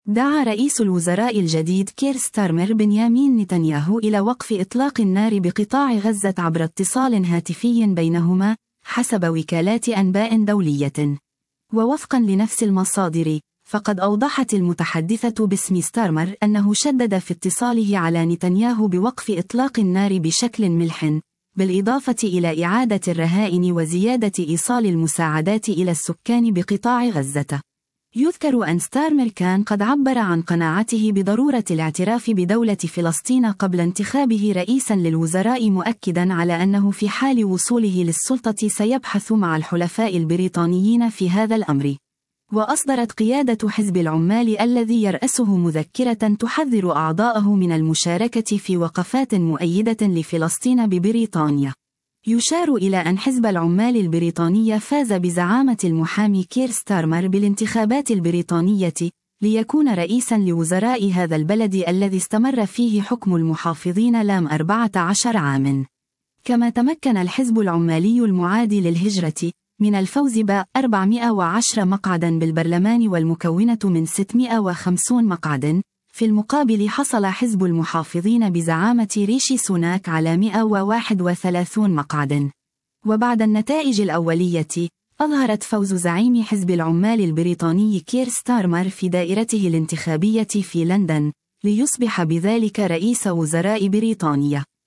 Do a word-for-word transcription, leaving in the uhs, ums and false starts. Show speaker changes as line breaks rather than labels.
دعا رئيس الوزراء الجديد كير ستارمر بنيامين نتنياهو إلى وقف إطلاق النار بقطاع غزة عبر اتصال هاتفي بينهما، حسب وكالات أنباء دولية. ووفقا لنفس المصادر، فقد أوضحت المتحدثة باسم ستارمر أنه شدد في اتصاله على نتنياهو بوقف إطلاق النار بشكل ملح، بالإضافة إلى إعادة الرهائن وزيادة إيصال المساعدات إلى السكان بقطاع غزة. يذكر أن ستارمر كان قد عبر عن قناعته بضرورة الاعتراف بدولة فلسطين قبل انتخابه رئيسا للوزراء، مؤكدا على أنه في حال وصوله للسلطة سيبحث مع الحلفاء البريطانيين في هذا الأمر. وأصدرت قيادة حزب العمال الذي يرأسه مذكرة تحذر أعضاءه من المشاركة في وقفات مؤيدة لفلسطين ببريطانيا. يشار إلى أن حزب العمال البريطاني فاز بزعامة المحامي كير ستارمر بالانتخابات البريطانية ليكون رئيسا لوزراء هذا البلد الذي استمر فيه حكم المحافظين لام أربعة عشر عاما. كما تمكن الحزب العمالي المعادي للهجرة من الفوز بأربعمائة وعشرة مقعدا بالبرلمان والمكونة من ستمائة وخمسين مقعدا. في المقابل حصل حزب المحافظين بزعامة ريشي سوناك على مائة وواحد وثلاثين مقعدا. وبعد النتائج الأولية، أظهرت فوز زعيم حزب العمال البريطاني كير ستارمر في دائرته الانتخابية في لندن، ليصبح بذلك رئيس وزراء بريطانيا.